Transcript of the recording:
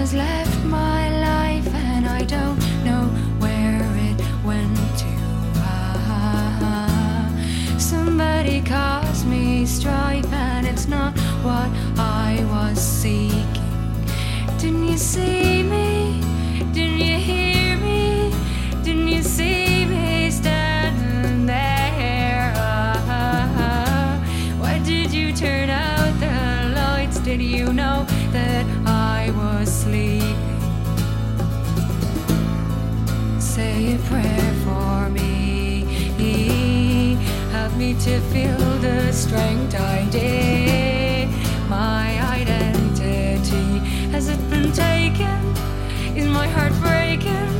has left my life and I don't know where it went to. Somebody caused me strife and it's not what I was seeking. Didn't you see me? Didn't you hear me? Didn't you see me standing there? Why did you turn out the lights? Did you know that I was sleeping? Say a prayer for me. Help me to feel the strength I did. My identity, has it been taken? Is my heart breaking?